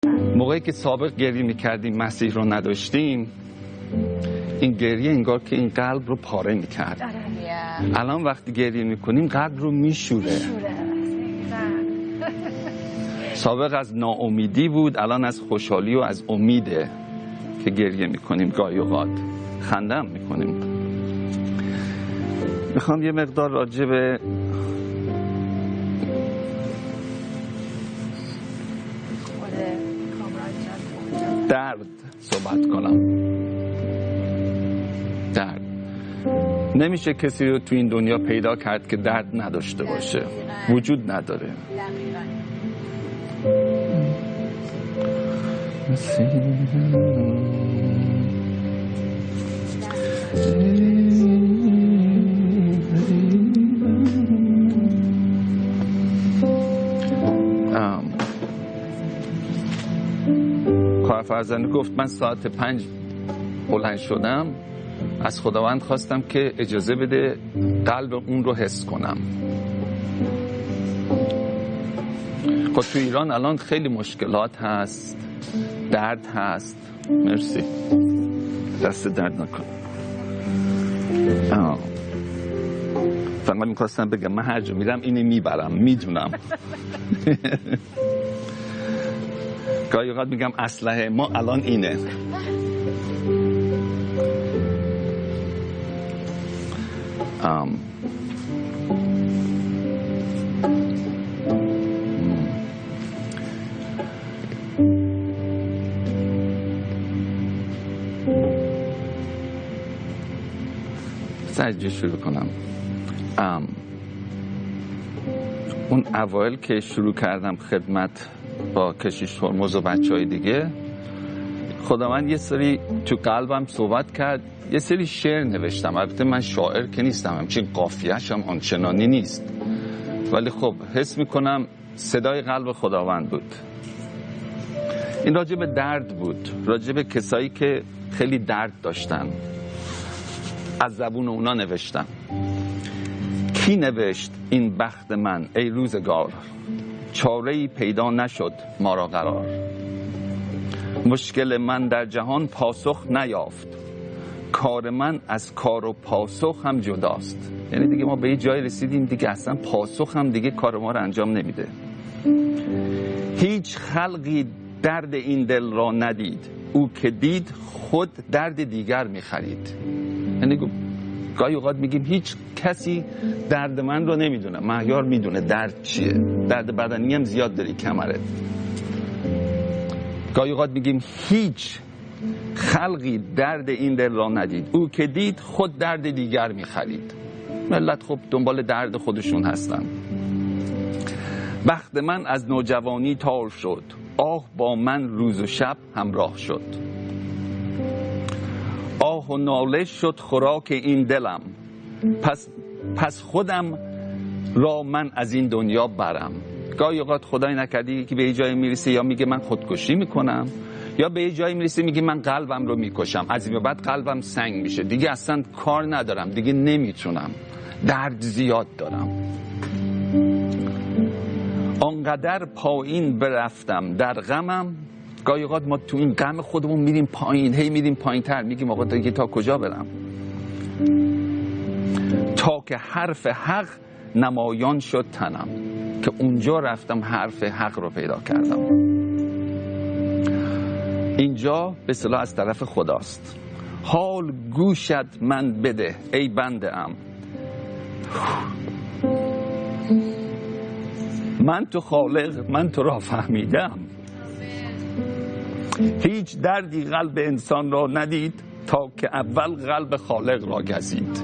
موقعی که سابق گریه میکردیم مسیح رو نداشتیم، این گریه انگار که این قلب رو پاره میکرد. الان وقتی گریه میکنیم قلب رو میشوره. سابق از ناامیدی بود، الان از خوشحالی و از امیده که گریه میکنیم. گاهی اوقات خنده هم میکنیم. میخوام یه مقدار راجع به درد صحبت کنم. درد نمیشه کسی رو تو این دنیا پیدا کرد که درد نداشته باشه. وجود نداره. خواهر فرزند گفت من ساعت 5 بلند شدم، از خداوند خواستم که اجازه بده قلب اون رو حس کنم. خب تو ایران الان خیلی مشکلات هست، درد هست. مرسی، دست درد نکن. فقط میخواستم بگم من هر جا میرم اینو میبرم، میدونم. گاهی اوقات میگم اسلحه ما الان اینه. سریع شروع کنم. اون اوایل که شروع کردم خدمت با کشیش هرمز و بچهای دیگه، خداوند یه سری تو قلبم صحبت کرد. یه سری شعر نوشتم. البته من شاعر که نیستم، همچین قافیه‌اش هم آنچنانی نیست، ولی خب حس میکنم صدای قلب خداوند بود. این راجع به درد بود، راجع به کسایی که خیلی درد داشتن. از زبون اونا نوشتم. کی نوشت این بخت من ای روزگار، چاره‌ای پیدا نشد ما را قرار. مشکل من در جهان پاسخ نیافت، کار من از کار و پاسخ هم جداست. یعنی دیگه ما به یه جای رسیدیم دیگه اصلا پاسخ هم دیگه کار ما رو انجام نمیده. هیچ خلقی درد این دل را ندید، او که دید خود درد دیگر میخرید. یعنی گاهی اوقات میگیم هیچ کسی درد من رو نمیدونه. مهیار میدونه درد چیه. درد بدنی هم زیاد داری کمرت. گاهی اوقات میگیم هیچ خلقی درد این دل را ندید، او که دید خود درد دیگر میخرید. ملت خب دنبال درد خودشون هستن. بخت من از نوجوانی تار شد، آه با من روز و شب همراه شد. آه و ناله شد خوراک این دلم، پس خودم را من از این دنیا برم. گاهی اوقات خدای نکردی که به یه جایی میرسه یا میگه من خودکشی میکنم، یا به یه جایی میرسه میگه من قلبم رو میکشم. از این بعد قلبم سنگ میشه، دیگه اصلا کار ندارم، دیگه نمیتونم، درد زیاد دارم. آنقدر پایین برفتم در غمم. گاهی اوقات ما تو این غم خودمون میریم پایین، هی میریم پایین تر، میگیم آقا دیگه تا کجا برم، تا که حرف حق نمایان شد تنم. که اونجا رفتم حرف حق رو پیدا کردم. اینجا به اصطلاح از طرف خداست. حال گوشت من بده ای بنده ام، من تو خالق من تو را فهمیدم. هیچ دردی قلب انسان را ندید، تا که اول قلب خالق را گزید.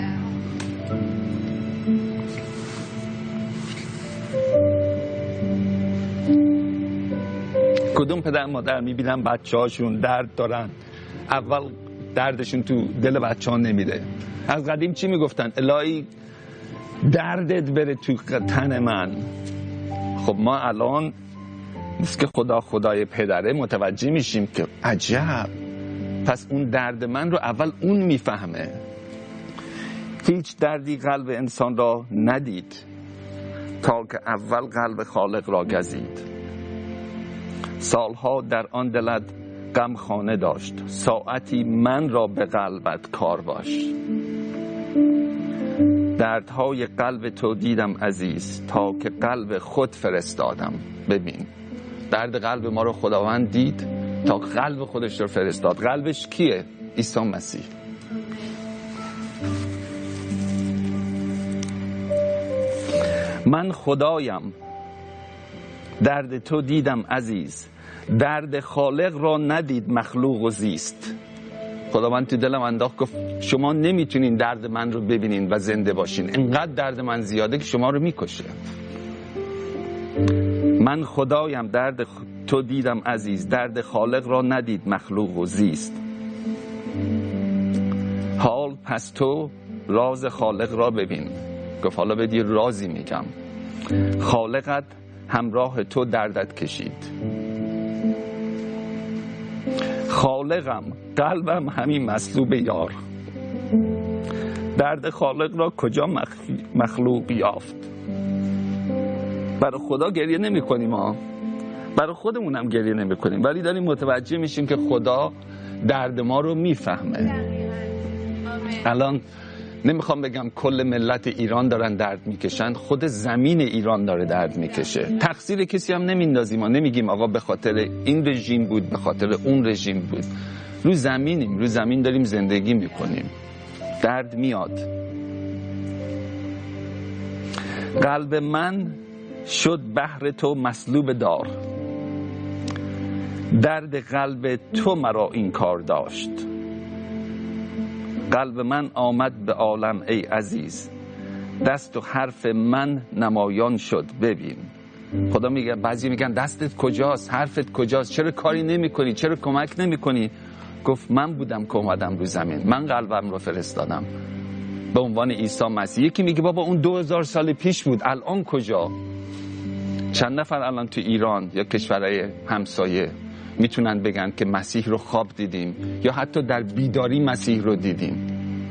کدوم پدر مادر میبینن بچه هاشون درد دارن، اول دردشون تو دل بچه ها نمیره. از قدیم چی میگفتن؟ الهی دردت بره تو تن من. خب ما الان نیست که خدای پدره متوجه میشیم که عجب، پس اون درد من رو اول اون میفهمه. هیچ دردی قلب انسان را ندید، تا که اول قلب خالق را گزید. سالها در آن دلت غم خانه داشت، ساعتی من را به قلبت کار باش. دردهای قلب تو دیدم عزیز، تا که قلب خود فرستادم. ببین درد قلب ما رو خداوند دید تا قلب خودش رو فرستاد. قلبش کیه؟ عیسی مسیح. من خدایم درد تو دیدم عزیز، درد خالق را ندید مخلوق و زیست. خداوند تو دلم انداخت، گفت شما نمیتونین درد من رو ببینین و زنده باشین، انقدر درد من زیاده که شما رو میکشه. من خدایم درد تو دیدم عزیز، درد خالق را ندید مخلوق و زیست. حال پس تو راز خالق را ببین. گفت حالا بدی رازی میگم. خالقت همراه تو دردت کشید. خالقم قلبم همین مصلوب یار، درد خالق را کجا مخلوق یافت. برای خدا گریه نمی کنیم ها، برای خودمون هم گریه نمی کنیم، ولی داریم متوجه میشیم که خدا درد ما رو میفهمه. الان نمیخوام بگم کل ملت ایران دارن درد میکشن، خود زمین ایران داره درد میکشه. تقصیر کسی هم نمیندازیم، ما نمیگیم آقا به خاطر این رژیم بود، به خاطر اون رژیم بود. رو زمینیم، رو زمین داریم زندگی میکنیم، درد میاد. قلب من شد بهر تو مصلوب دار، درد قلب تو مرا این کار داشت. قلب من آمد به عالم ای عزیز، دست و حرف من نمایان شد ببین. خدا میگه، بعضی میگن دستت کجاست، حرفت کجاست، چرا کاری نمی کنی، چرا کمک نمی کنی؟ گفت من بودم که اومدم رو زمین، من قلبم رو فرستادم به عنوان عیسی مسیح. یکی میگه بابا اون 2000 سال پیش بود، الان کجا؟ چند نفر الان تو ایران یا کشورهای همسایه میتونن بگن که مسیح رو خواب دیدیم یا حتی در بیداری مسیح رو دیدیم؟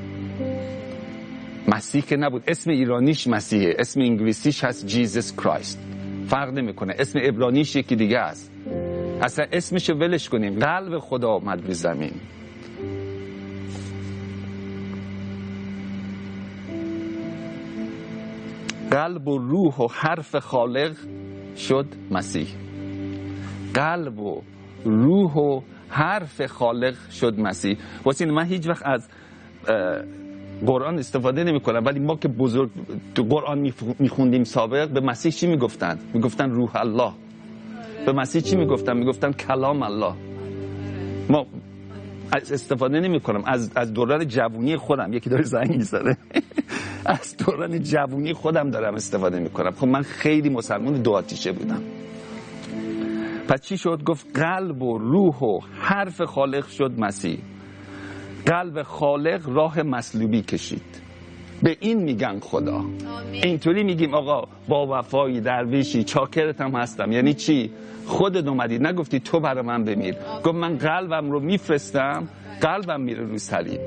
مسیح که نبود، اسم ایرانیش مسیحه، اسم انگلیسیش هست جیزس کرایست، فرق نمیکنه، اسم عبرانیش یکی دیگه است. اصلا اسمش ولش کنیم. قلب خدا آمد به زمین. قلب و روح و حرف خالق شد مسیح. قلب و روح و حرف خالق شد مسیح. واسه این من هیچ وقت از قرآن استفاده نمی کنم، ولی ما که بزرگ تو قرآن میخوندیم سابق، به مسیح چی میگفتن؟ میگفتن روح الله. به مسیح چی میگفتن؟ میگفتن کلام الله. ما استفاده نمی کنم. از دوران جوونی خودم، یکی داره زنگ میزنه از دوران جوونی خودم دارم استفاده میکنم. خب من خیلی مسلمان دو آتیشه بودم. پس چی شد؟ گفت قلب و روح و حرف خالق شد مسیح. قلب خالق راه مصلوبی کشید. به این میگن خدا. اینطوری میگیم آقا با وفایی، درویشی، چاکرت هم هستم. یعنی چی؟ خودت اومدی نگفتی تو برای من بمیر، گفت من قلبم رو میفرستم، قلبم میره رو صلیب.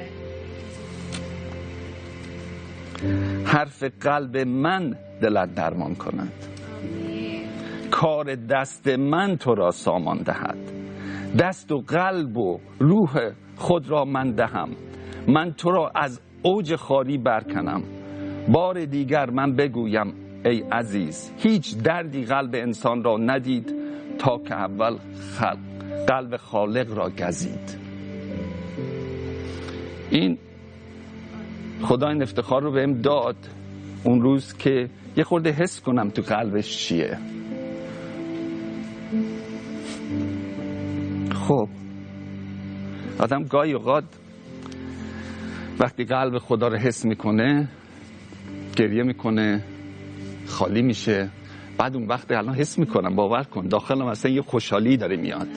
حرف قلب من دلت درمان کند، کار دست من تو را سامان دهد. دست و قلب و روح خود را من دهم، من تو را از اوج خاری برکنم. بار دیگر من بگویم ای عزیز، هیچ دردی قلب انسان را ندید تا که اول قلب خالق را گزید. این خدا این افتخار رو بهم داد اون روز که یه خورده حس کنم تو قلبش چیه. خب آدم گاهی اوقات وقتی قلب خدا رو حس میکنه گریه میکنه، خالی میشه. بعد اون وقت الان حس میکنم، باور کن داخلم اصلا یه خوشحالی داره میاد،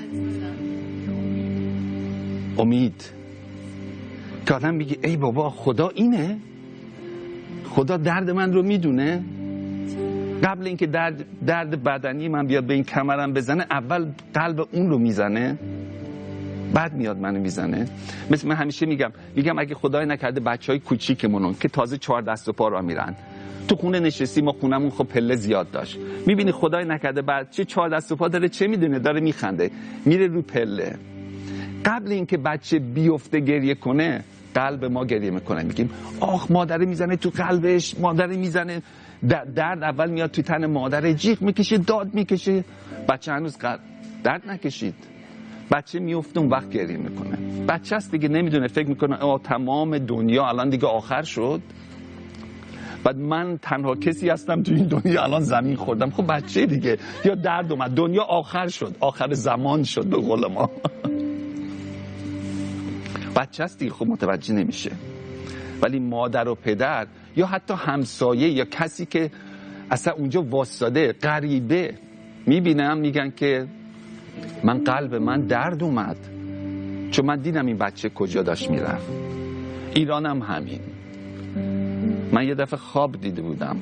امید، که آدم میگه ای بابا خدا اینه، خدا درد من رو میدونه. قبل اینکه درد بدنی من بیاد به این کمرم بزنه، اول قلب اون رو میزنه، بعد میاد منو میزنه. مثل من همیشه میگم اگه خدای نکرده بچهای کوچیکمونو که تازه 4 دست و پا را میرن، تو خونه نشستی، ما خونمون خب پله زیاد داشت، میبینی خدای نکرده بچه 4 دست و پا داره، چه میدونه، داره میخنده میره رو پله. قبل اینکه بچه بیفته گریه کنه، قلب ما گریه میکنه، میگیم آخ مادره میزنه تو قلبش، مادره میزنه، درد اول میاد تو تن مادره، جیغ میکشه، داد میکشه. بچه هنوز درد نکشید، بچه میفته اون وقت گریه میکنه. بچه است دیگه، نمیدونه، فکر میکنه تمام دنیا الان دیگه آخر شد، بعد من تنها کسی هستم تو این دنیا، الان زمین خوردم. خب بچه دیگه، یا درد اومد، دنیا آخر شد، آخر زمان شد به قول ما. بچه است دیگه، خب متوجه نمیشه. ولی مادر و پدر یا حتی همسایه یا کسی که اصلا اونجا واسطاده، غریبه، میبینم میگن که من قلب من درد اومد چون من دیدم این بچه کجا داشت میرفت. ایرانم همین. من یه دفعه خواب دیده بودم،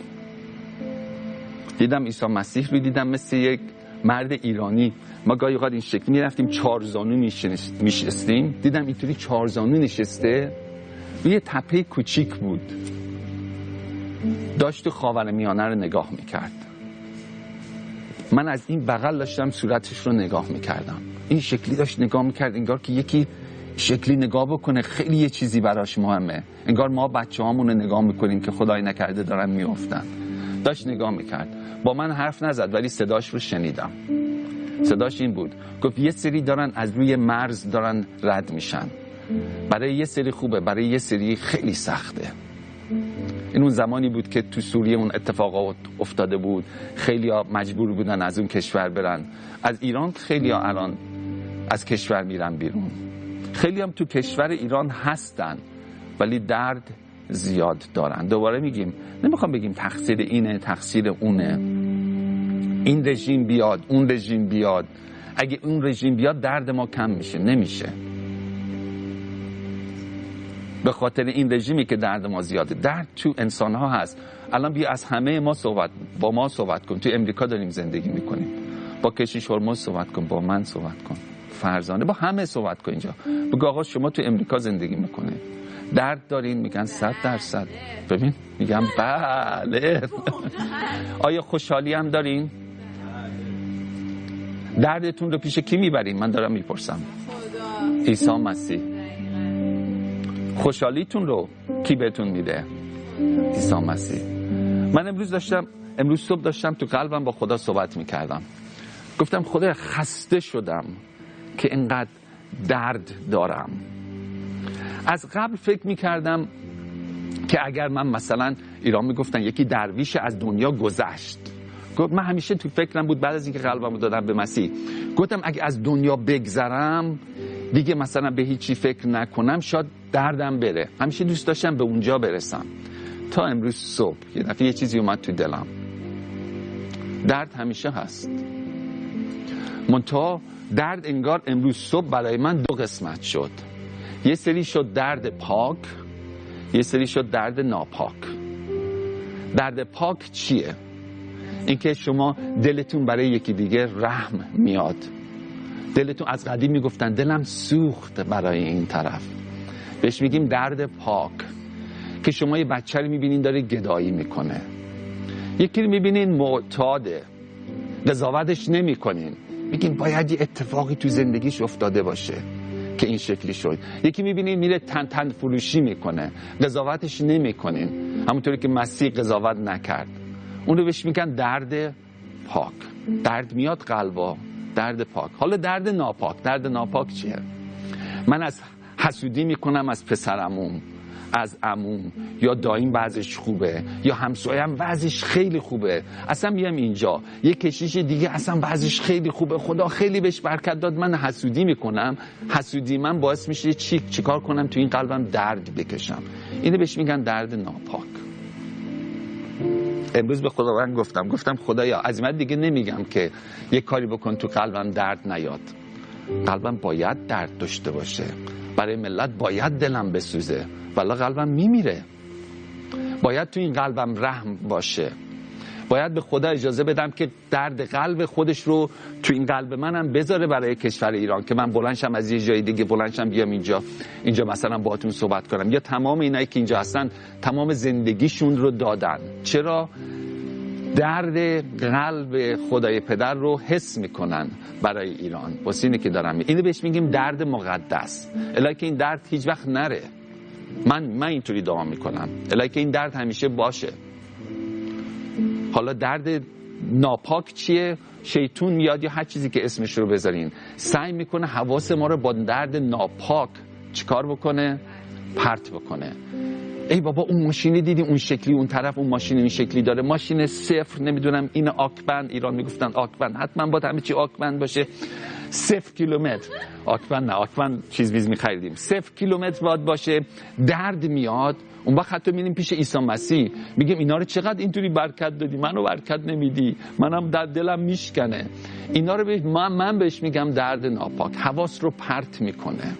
دیدم عیسی مسیح رو دیدم مثل یک مرد ایرانی. ما گاهی اوقات این شکلی میرفتیم 4 زانو میشستیم، دیدم اینطوری 4 زانو نشسته روی تپه کوچیک بود، داشت تو خاورمیانه رو نگاه میکرد. من از این بغل داشتم صورتش رو نگاه میکردم، این شکلی داشت نگاه میکرد، انگار که یکی شکلی نگاه بکنه خیلی یه چیزی براش مهمه، انگار ما بچه هامون رو نگاه میکنیم که خدای نکرده دارن میافتن. داشت نگاه میکرد، با من حرف نزد ولی صداش رو شنیدم. صداش این بود، گفت یه سری دارن از روی مرز دارن رد میشن، برای یه سری خوبه، برای یه سری خیلی سخته. این اون زمانی بود که تو سوریه اون اتفاقات افتاده بود، خیلی ها مجبور بودن از اون کشور برن. از ایران خیلی ها الان از کشور میرن بیرون، خیلی هم تو کشور ایران هستن ولی درد زیاد دارن. دوباره میگیم، نمیخوام بگیم تقصیر اینه تقصیر اونه، این رژیم بیاد اون رژیم بیاد، اگه اون رژیم بیاد درد ما کم میشه، نمیشه. به خاطر این رژیمی که درد ما زیاده. درد تو انسان ها هست. الان بیا از همه ما با ما صحبت کن. تو امریکا داریم زندگی میکنیم، با کشیش هرمز صحبت کن، با من صحبت کن، فرزانه، با همه صحبت کن. اینجا بگو آقا شما تو امریکا زندگی میکنه، درد دارین؟ میگن 100%. ببین میگم بله. آیا خوشحالی هم دارین؟ دردتون رو پیش کی میبرین؟ من دارم میپرسم. عیسی مسیح. خوشحالیتون رو کی بهتون میده؟ عیسی مسیح. من امروز صبح داشتم تو قلبم با خدا صحبت میکردم، گفتم خدا خسته شدم که اینقدر درد دارم. از قبل فکر میکردم که اگر من مثلا ایران میگفتن یکی درویش از دنیا گذشت، من همیشه تو فکرم بود بعد از اینکه قلبم رو دادم به مسیح، گفتم اگه از دنیا بگذرم دیگه مثلا به هیچی فکر نکنم شاید دردم بره. همیشه دوست داشتم به اونجا برسم. تا امروز صبح یه دفعه یه چیزی اومد تو دلم، درد همیشه هست، منتها درد انگار امروز صبح برای من 2 قسمت شد. یه سری شد درد پاک، یه سری شد درد ناپاک. درد پاک چیه؟ اینکه شما دلتون برای یکی دیگه رحم میاد، دلتون، از قدیم میگفتن دلم سوخت برای این طرف، بهش میگیم درد پاک. که شما یه بچه رو میبینین داره گدایی میکنه، یکی رو میبینین معتاده، قضاوتش نمیکنین، میگین باید یه اتفاقی تو زندگیش افتاده باشه که این شکلی شد. یکی میبینین میره تن فروشی میکنه، قضاوتش نمیکنین، همونطوری که مسیح قضاوت نکرد. اون رو بهش میگن درد پاک. درد میاد قلبا، درد پاک. حالا درد ناپاک. درد ناپاک چیه؟ من از حسودی میکنم از پسرعموم، از عموم، یا داییم وضعش خوبه، یا همسایم وضعش خیلی خوبه، اصلا میام اینجا یه کشیش دیگه اصلا وضعش خیلی خوبه، خدا خیلی بهش برکت داد، من حسودی میکنم. حسودی من باعث میشه چیکار کنم؟ تو این قلبم درد بکشم. اینو بهش میگن درد ناپاک. امروز به خداوند گفتم خدایا از من دیگه نمیگم که یه کاری بکن تو قلبم درد نیاد. قلبم باید درد داشته باشه، برای ملت باید دلم بسوزه، والا قلبم میمیره. باید تو این قلبم رحم باشه، باید به خدا اجازه بدم که درد قلب خودش رو تو این قلب منم بذاره برای کشور ایران، که من بلندشم از یه جای دیگه بلندشم بیام اینجا مثلا باهاتون صحبت کنم. یا تمام اینایی که اینجا هستن تمام زندگیشون رو دادن. چرا؟ درد قلب خدای پدر رو حس میکنن برای ایران. واسه اینه که دارم اینو بهش میگیم درد مقدس. الهی که این درد هیچ وقت نره. من اینطوری دعا میکنم الهی که این درد همیشه باشه. حالا درد ناپاک چیه؟ شیطون میاد یا هر چیزی که اسمش رو بذارین سعی میکنه حواس ما رو با درد ناپاک چیکار بکنه؟ پرت بکنه. ای بابا اون ماشینی دیدی اون شکلی، اون طرف اون ماشین این شکلی داره، ماشین صفر، نمیدونم این آکبند، ایران میگفتن آکبند، حتما باید همه چی آکبند باشه. 0 کیلومتر آکبند نه، آکبند چیز بیز میخریدیم، 0 کیلومتر باید باشه. درد میاد. اون وقت حتی میریم پیش عیسی مسیح میگیم اینا رو چقدر اینطوری برکت دادی، منو برکت نمیدی، منم در دلم میشکنه. اینا رو من بهش میگم درد ناپاک. حواس رو پرت میکنه.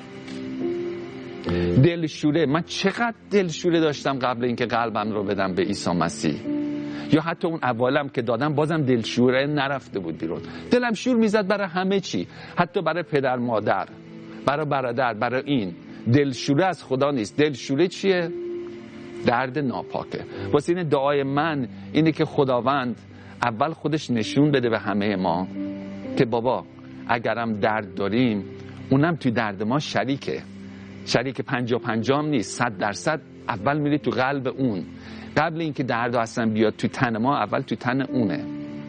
دلشوره. من چقدر دلشوره داشتم قبل اینکه قلبم رو بدم به عیسی مسیح. یا حتی اون اولم که دادم بازم دلشوره نرفته بود بیرون. دلم شور میزد برای همه چی، حتی برای پدر مادر، برای برادر، برای این. دلشوره از خدا نیست. دلشوره چیه؟ درد ناپاکه. واسه این دعای من اینه که خداوند اول خودش نشون بده به همه ما که بابا اگرم درد داریم اونم توی درد ما شریک 50-50 نیست، 100% اول میره تو قلب اون. قبل اینکه درد اصلا بیاد تو تن ما، اول تو تن اونه.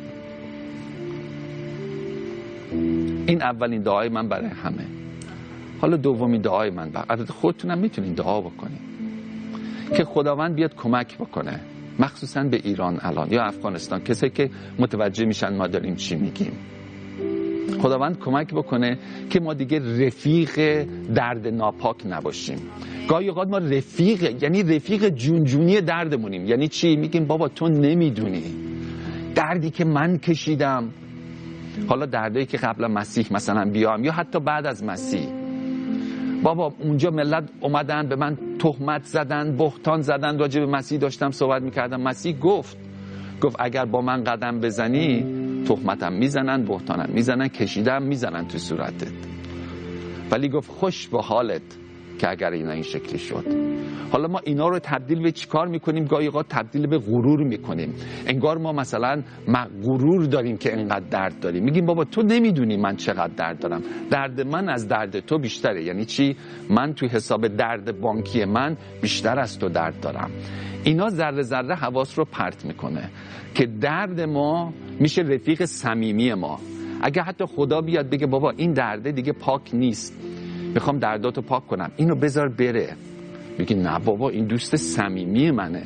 این اولین دعای من برای همه. حالا دومین دعای من برای خودتونم میتونین دعا بکنین که خداوند بیاد کمک بکنه، مخصوصا به ایران الان یا افغانستان، کسایی که متوجه میشن ما داریم چی میگیم. خداوند کمک بکنه که ما دیگه رفیق درد ناپاک نباشیم. گاهی اوقات ما یعنی رفیق جونجونی دردمونیم. یعنی چی؟ میگیم بابا تو نمیدونی دردی که من کشیدم. حالا دردی که قبل مسیح مثلا بیام یا حتی بعد از مسیح، بابا اونجا ملت اومدن به من تهمت زدن، بهتان زدن، راجع به مسیح داشتم صحبت میکردم. مسیح گفت اگر با من قدم بزنی تهمتم میزنن، بهتانم میزنن، کشیدم میزنن تو صورتت. ولی گفت خوش به حالت که اگر اینا این شکلی شد. حالا ما اینا رو تبدیل به چیکار میکنیم؟ گاهی اوقات تبدیل به غرور میکنیم. انگار ما مثلا غرور داریم که انقدر درد داریم. میگیم بابا تو نمیدونی من چقدر درد دارم، درد من از درد تو بیشتره. یعنی چی؟ من توی حساب درد بانکی من بیشتر از تو درد دارم. اینا ذره ذره حواس رو پرت میکنه که درد ما میشه رفیق صمیمی ما. اگه حتی خدا بیاد بگه بابا این درده دیگه پاک نیست، میخوام درداتو پاک کنم، اینو بذار بره، میگه نه بابا این دوست صمیمی منه.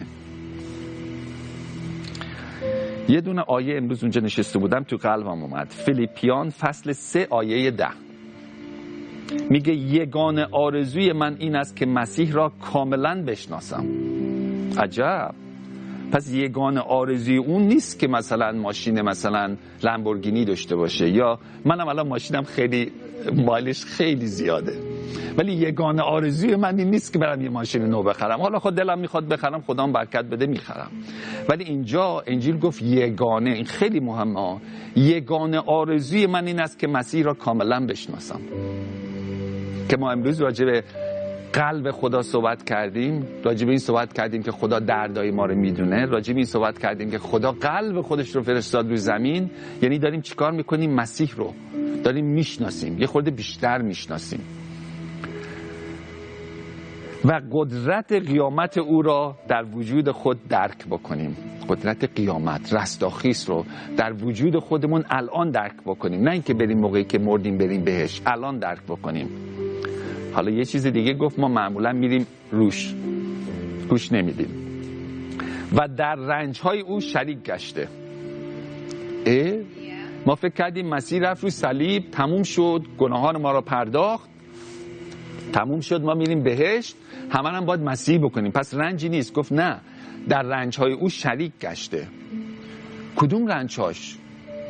یه دونه آیه امروز اونجا نشسته بودم تو قلبم اومد. فیلیپیان فصل 3 آیه 10 میگه یگانه آرزوی من این است که مسیح را کاملا بشناسم. عجب. پس یگانه آرزوی اون نیست که مثلا ماشین مثلا لامبورگینی داشته باشه، یا منم الان ماشینم خیلی مایلش خیلی زیاده، ولی یگانه آرزوی من این نیست که برم یه ماشین نو بخرم. حالا خود دلم میخواد بخرم، خدام برکت بده میخرم. ولی اینجا انجیل گفت یگانه، این خیلی مهمه، یگانه آرزوی من این است که مسیح را کاملا بشناسم. که ما امروز راجع به قلب خدا صحبت کردیم، راجع به این صحبت کردیم که خدا دردای ما رو میدونه، راجع به این صحبت کردیم که خدا قلب خودش رو فرستاد رو زمین. یعنی داریم چیکار میکنیم؟ مسیح رو داریم میشناسیم، یه خورده بیشتر میشناسیم و قدرت قیامت او را در وجود خود درک بکنیم. قدرت قیامت، رستاخیز رو در وجود خودمون الان درک بکنیم، نه اینکه بریم موقعی که مردیم بریم بهش، الان درک بکنیم. حالا یه چیز دیگه گفت، ما معمولا میریم روش نمیدیم. و در رنج‌های او شریک گشته. ما فکر کردیم مسیح رفت رو صلیب، تموم شد، گناهان ما را پرداخت، تموم شد، ما میریم بهشت، همه هم باید مسیح بکنیم، پس رنجی نیست. گفت نه، در رنج‌های او شریک گشته. کدوم رنج‌هاش؟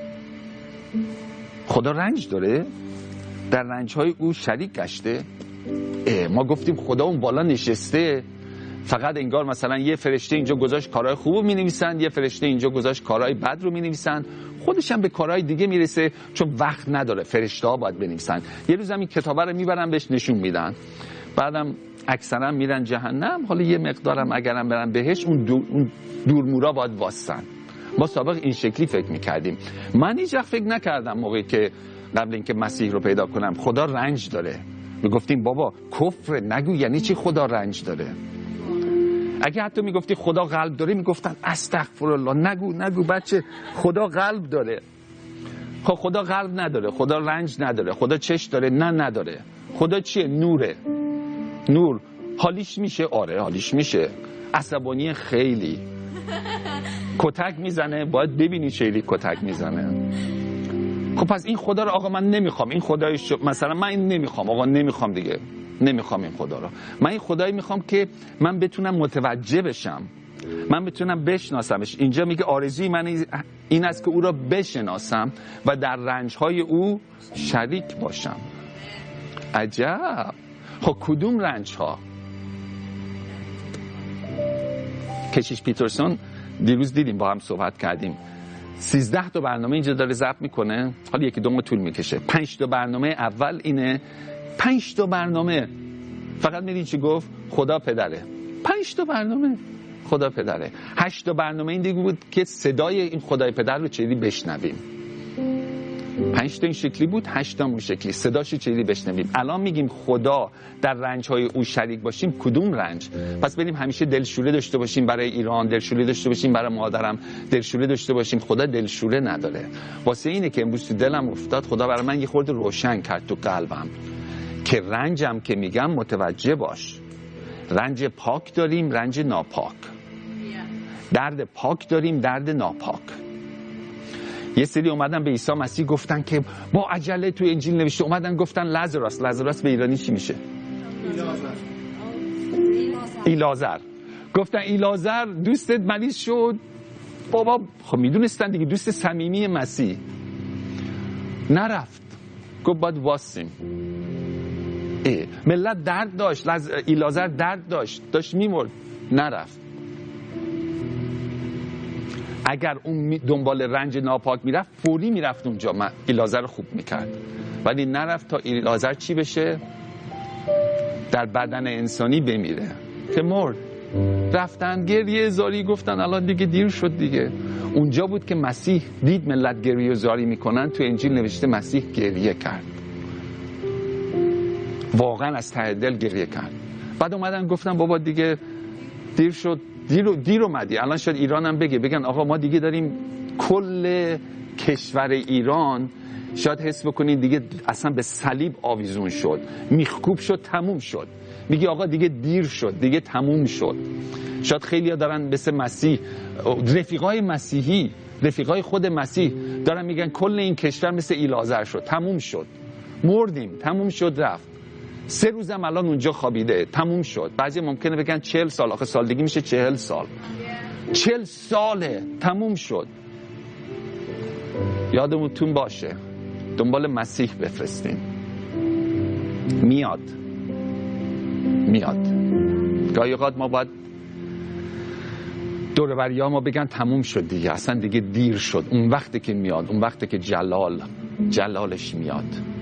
خدا رنج داره؟ در رنج‌های او شریک گشته. ما گفتیم خدا اون بالا نشسته فقط انگار مثلا یه فرشته اینجا گذاشت کارهای خوبو می‌نویسن، یه فرشته اینجا گذاشت کارهای بد رو می‌نویسن، خودش هم به کارهای دیگه میرسه چون وقت نداره، فرشته‌ها باید بنویسن. یه روز هم این کتابا رو میبرن بهش نشون میدن، بعدم اکثرا میرن جهنم، حالا یه مقدارم اگرم برن بهش اون دورمورا باید واسن. ما سابق این شکلی فکر میکردیم. من هیچ وقت فکر نکردم موقعی که قبل اینکه مسیح رو پیدا کنم خدا رنج داره. میگفتیم بابا کفر نگو، یعنی چی خدا رنج داره؟ اگه حتی میگفتی خدا قلب داره میگفتن استغفرالله، نگو بچه خدا قلب داره. خب خدا قلب نداره، خدا رنج نداره، خدا چش داره؟ نه نداره. خدا چیه؟ نوره. نور حالیش میشه؟ آره حالیش میشه. عصبانی خیلی، کتک میزنه، باید ببینی چیلی کتک میزنه. خب پس این خدا رو آقا من نمیخوام، این خدای مثلا من این نمیخوام، آقا نمیخوام دیگه، نمیخوام این خدا رو. من این خدایی میخوام که من بتونم متوجه بشم، من بتونم بشناسمش. اینجا میگه آرزوی من این است که او را بشناسم و در رنجهای او شریک باشم. عجب. خب کدوم رنجها؟ کشیش پیترسون دیروز دیدیم، با هم صحبت کردیم، 13 تا برنامه اینجا داره ضبط میکنه، حالا یکی دوم طول میکشه. 5 تا برنامه اول اینه، 5 تا برنامه فقط میدین چی گفت؟ خدا پدره. 5 تا برنامه خدا پدره. 8 تا برنامه این دیگه بود که صدای این خدای پدر رو چجوری بشنویم. 5 تا این شکلی بود، 8 تا اون شکلی، صداش چجوری بشنویم. الان میگیم خدا در رنج‌های او شریک باشیم. کدوم رنج؟ پس بریم همیشه دلشوره داشته باشیم برای ایران، دلشوره داشته باشیم برای مادرم، دلشوره داشته باشیم. خدا دلشوره نداره. واسه اینه که امروز تو دلم افتاد، خدا برای من یه خورده روشن کرد تو قلبم که رنجم که میگم متوجه باش. رنج پاک داریم، رنج ناپاک. درد پاک داریم، درد ناپاک. یه سری اومدن به عیسی مسیح گفتن که با عجله تو انجیل نوشته، اومدن گفتن لازاروس به ایرانی چی میشه؟ ایلازر. گفتن ایلازر دوستت مریض شد. بابا خب میدونستن دیگه، دوست صمیمی مسیح. نرفت، گفت باید واسیم. ملت درد داشت، ایلازر درد داشت میمرد، نرفت. اگر اون دنبال رنج ناپاک میرفت فوری میرفت اونجا، ایلازر رو خوب میکرد، ولی نرفت تا ایلازر چی بشه؟ در بدن انسانی بمیره که مرد. رفتن گریه زاری، گفتن الان دیگه دیر شد دیگه. اونجا بود که مسیح دید ملت گریه زاری میکنن، تو انجیل نوشته مسیح گریه کرد، واقعا از ته دل گریه کرد. بعد اومدن گفتن بابا دیگه دیر شد، دیر اومدی. الان شاید ایران هم بگن آقا ما دیگه داریم، کل کشور ایران شاید حس بکنین دیگه اصلا به صلیب آویزون شد، میخکوب شد، تموم شد. میگه آقا دیگه دیر شد، دیگه تموم شد. شاید خیلی ها دارن مثل مسیح، رفیقای مسیحی، رفیقای خود مسیح دارن میگن کل این کشور مثل ایلازر شد، تموم شد، مردیم، تموم شد، رفت. 3 روزم الان اونجا خوابیده، تموم شد. بعضی ممکنه بگن 40 سال، آخه سالگی میشه 40 سال. 40 ساله، تموم شد. یادمون باشه دنبال مسیح بفرستیم. میاد. گاهی اوقات ما باید دور بریا ما بگن تموم شد دیگه، اصلا دیگه دیر شد. اون وقتی که میاد، اون وقتی که جلالش میاد.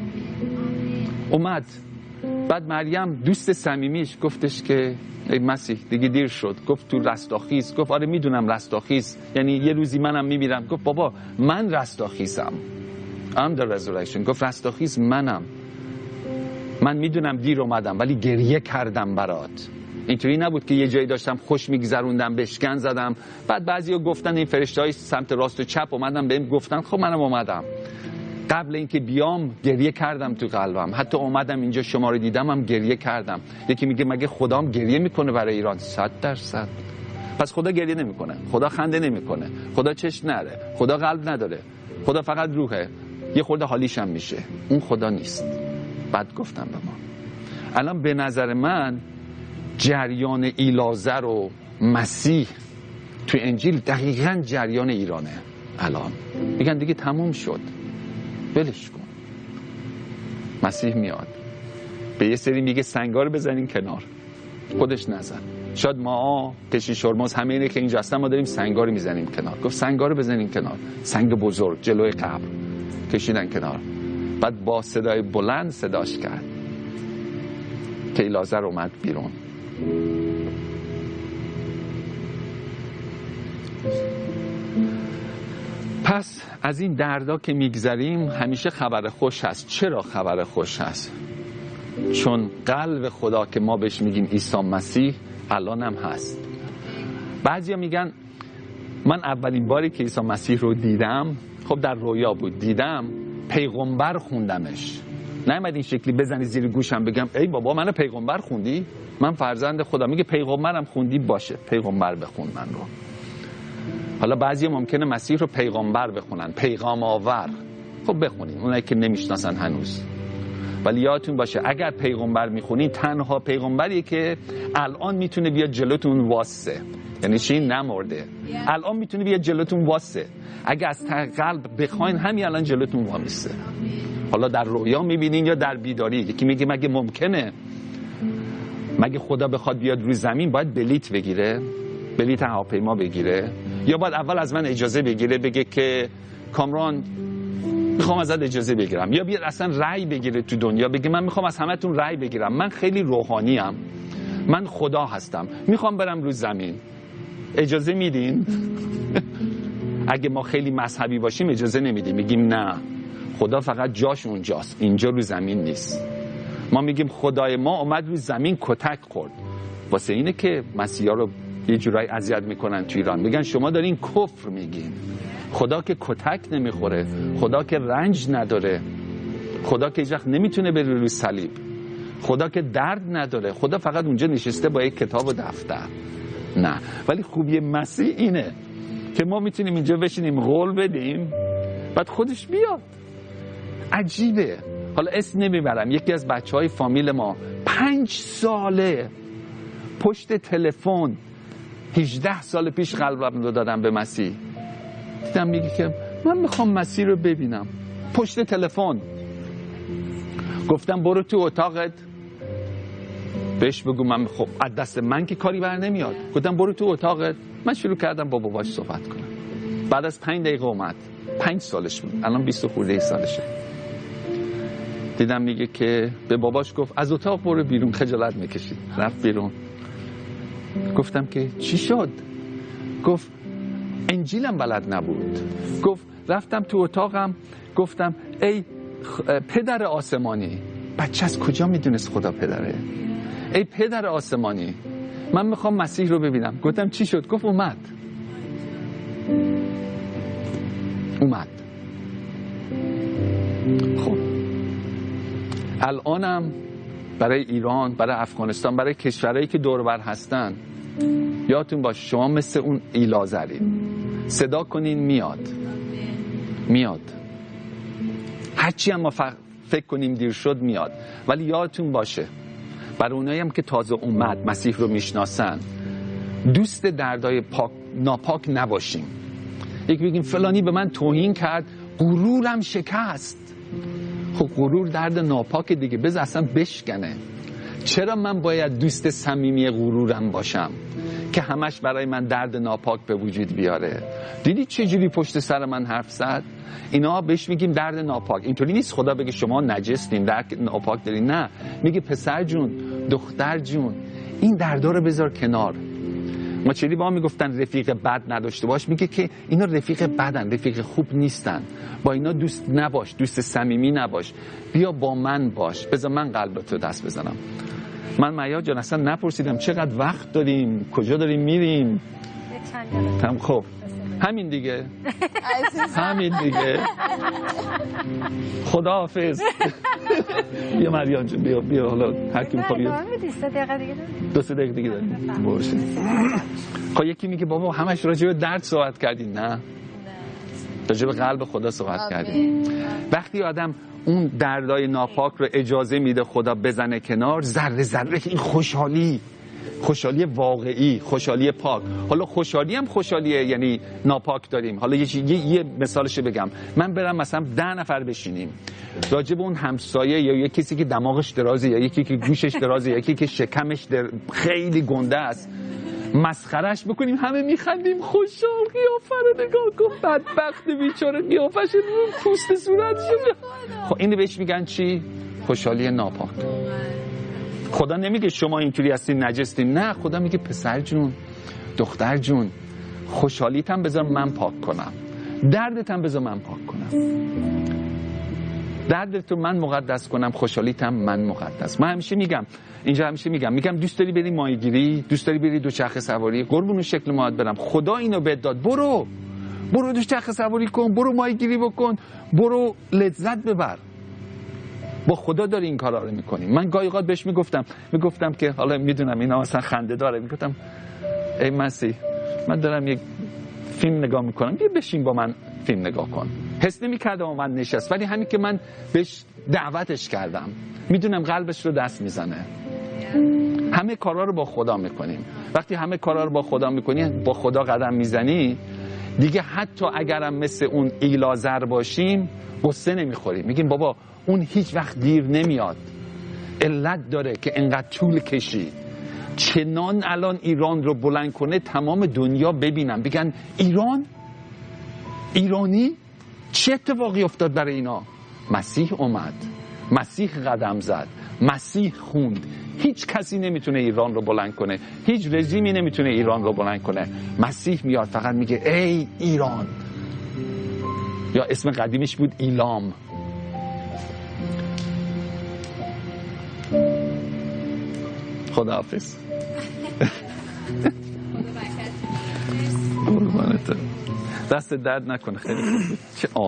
اومد. بعد مریم دوست صمیمیش گفتش که ای مسیح دیگه دیر شد. گفت تو رستاخیز. گفت آره میدونم رستاخیز یعنی یه روزی منم میمیرم. گفت بابا من رستاخیزم، I'm the resurrection. گفت رستاخیز منم، من میدونم دیر اومدم ولی گریه کردم برات. اینطوری نبود که یه جایی داشتم خوش میگذروندم، بشکن زدم. بعد بعضیا گفتن این فرشته‌های سمت راست و چپ اومدن بهم گفتن خب منم اومدم. قبل اینکه بیام گریه کردم تو قلبم. حتی اومدم اینجا شما رو دیدم هم گریه کردم. یکی میگه مگه خدام گریه میکنه برای ایران؟ 100%. پس خدا گریه نمیکنه، خدا خنده نمیکنه، خدا چشم نره، خدا قلب نداره، خدا فقط روحه. یه خورده حالیش هم میشه. اون خدا نیست. بعد گفتم به ما الان به نظر من جریان ایلازر و مسیح تو انجیل دقیقاً جریان ایرانه. الان میگن دیگه تموم شد، ولش کن. مسیح میاد به یه سری میگه سنگار بزنین کنار، خودش نزن. شاید ما کشیش هرمز همه اینه که اینجا هستن ما داریم سنگا رو میزنیم کنار. گفت سنگا رو بزنین کنار، سنگ بزرگ جلوی قبر کشیدن کنار. بعد با صدای بلند صداش کرد که لازر اومد بیرون. پس از این دردا که میگذریم همیشه خبر خوش هست. چرا خبر خوش هست؟ چون قلب خدا که ما بهش میگیم عیسی مسیح الان هم هست. بعضیا میگن من اولین باری که عیسی مسیح رو دیدم، خب در رویا بود، دیدم پیغمبر خوندمش. نمیاد این شکلی بزنی زیر گوشم بگم ای بابا منو پیغمبر خوندی؟ من فرزند خدا. میگه پیغمبرم خوندی؟ باشه پیغمبر بخون من رو. حالا بعضی ممکنه مسیح رو پیغمبر بخونن، پیغام آور. خب بخونیم اونایی که نمیشناسن هنوز. ولی یادتون باشه اگر پیغمبر میخونین تنها پیغمبریه که الان میتونه بیاد جلوتون واسه. یعنی چی؟ نمرده. الان میتونه بیاد جلوتون واسه. اگر از قلب بخواین همین الان جلوتون وامیسته. حالا در رویا میبینین یا در بیداری. یکی میگه مگه ممکنه؟ مگه خدا بخواد بیاد روی زمین باید بلیت بگیره؟ بلیت هواپیما بگیره؟ یا باید اول از من اجازه بگیره بگه که کامران میخوام ازت اجازه بگیرم؟ یا بیاد اصلا رأی بگیره تو دنیا بگه من میخوام از همتون رأی بگیرم، من خیلی روحانی ام، من خدا هستم، میخوام برم روی زمین، اجازه میدین؟ اگه ما خیلی مذهبی باشیم اجازه نمیدیم، میگیم نه خدا فقط جاش اونجاست، اینجا روی زمین نیست. ما میگیم خدای ما اومد روی زمین کتک خورد. واسه اینه که مسیحا رو یه جورایی اذیت میکنن تو ایران، میگن شما دارین کفر میگین. خدا که کتک نمیخوره، خدا که رنج نداره، خدا که هیچ وقت نمیتونه بره روی صلیب، خدا که درد نداره، خدا فقط اونجا نشسته با یک کتاب و دفتر. نه، ولی خوبی مسیح اینه که ما میتونیم اینجا بشینیم قول بدیم بعد خودش بیاد. عجیبه. حالا اسم نمیبرم، یکی از بچهای فامیل ما 5 ساله پشت تلفن 18 سال پیش قلبم رو دادم به مسیح. دیدم میگه که من میخوام مسیح رو ببینم. پشت تلفن گفتم برو تو اتاقت بهش بگو من خب از دست من که کاری بر نمیاد. گفتم برو تو اتاقت. من شروع کردم با باباش صحبت کنم. بعد از 5 دقیقه اومد. 5 سالش بود، الان 20 خورده سالشه. دیدم میگه که به باباش گفت از اتاق برو بیرون، خجالت میکشید. رفت بیرون. گفتم که چی شد؟ گفت انجیلم بلد نبود. گفت رفتم تو اتاقم گفتم ای پدر آسمانی. بچه از کجا میدونست خدا پدره؟ ای پدر آسمانی من میخوام مسیح رو ببینم. گفتم چی شد؟ گفت اومد. خب الانم برای ایران، برای افغانستان، برای کشورهایی که دور بر هستن یادتون باشه شما مثل اون ایلازرین. صدا کنین میاد. هرچی هم ما فکر کنیم دیر شد میاد. ولی یادتون باشه برای اونایی هم که تازه اومد مسیح رو میشناسن دوست دردای ناپاک نباشیم. یک بگیم فلانی به من توهین کرد غرورم شکست. خب غرور درد ناپاک دیگه، بذار اصلا بشکنه. چرا من باید دوست صمیمی غرورم باشم که همش برای من درد ناپاک به وجود بیاره؟ دیدی چجوری پشت سر من حرف زد؟ اینا بهش میگیم درد ناپاک. اینطوری نیست خدا بگه شما نجستین درد ناپاک دارین، نه، میگه پسر جون، دختر جون، این دردا رو بذار کنار. ما چلی با هم میگفتن رفیق بد نداشته باش، میگه که اینا رفیق بدن، رفیق خوب نیستن، با اینا دوست نباش، دوست صمیمی نباش، بیا با من باش، بذار من قلبتو دست بزنم. من معیار جان اصلا نپرسیدم چقدر وقت داریم، کجا داریم میریم. خب همین دیگه خداحافظ. بیا مریم جان بیا حالا هر کی میخواد بیا. 2 دقیقه دیگه داریم. باشه. خب یکی میگه بابا همش راجع به درد صحبت کردین. نه، راجع به قلب خدا صحبت کردین. وقتی آدم اون دردای ناپاک رو اجازه میده خدا بزنه کنار، ذره ذره این خوشحالی واقعی، خوشحالی پاک. حالا خوشحالی هم خوشحالیه یعنی ناپاک داریم. حالا یه مثالش بگم، من برم مثلا 10 نفر بشینیم راجع به اون همسایه یا یه کسی که دماغش درازه یا یکی که گوشش درازه یا یکی که شکمش خیلی گنده است مسخرش بکنیم، همه میخندیم، خوشحال، قیافه رو نگاه کن، بدبخت بیچاره، قیافش رو پوست صورتش. خب اینو بهش میگن چی؟ خوشحالی ناپاک. خدا نمیگه شما اینطوری هستین نجستین، نه، خدا میگه پسر جون، دختر جون، خوشحالیت هم بذار من پاک کنم، دردت هم بذار من پاک کنم، دردت رو من مقدس کنم، خوشحالیت هم من مقدس. من همیشه میگم اینجا، همیشه میگم دوست داری بری ماهیگیری، دوست داری بری دوچرخه سواری، قربون شکل ماهت برم، خدا اینو بهت داد، برو دوچرخه سواری کن، برو ماهیگیری بکن، برو لذت ببر. با خدا داری این کارا رو میکنی. من گاهی اوقات بهش میگفتم که حالا میدونم اینا مثلا خنده داره، میگفتم ای مسیح من دارم یک فیلم نگاه میکنم، بیا بشین با من فیلم نگاه کن. حس نمی‌کردم من نشست، ولی همین که من بهش دعوتش کردم میدونم قلبش رو دست میزنه. همه کارا رو با خدا میکنیم. وقتی همه کارا رو با خدا میکنی، با خدا قدم میزنی دیگه، حتی اگرم مثل اون ایلازر باشیم قصه نمیخوریم، میگیم بابا اون هیچ وقت دیر نمیاد، علت داره که انقدر طول کشید. چنان الان ایران رو بلند کنه تمام دنیا ببینم بگن ایرانی چه اتفاقی افتاد برای اینا؟ مسیح اومد، مسیح قدم زد، مسیح خوند. هیچ کسی نمیتونه ایران رو بلند کنه، هیچ رژیمی نمیتونه ایران رو بلند کنه. مسیح میاد فقط میگه ای ایران، یا اسم قدیمش بود ایلام. خداحافظ. دست درد نکنه، خیلی خوب بود.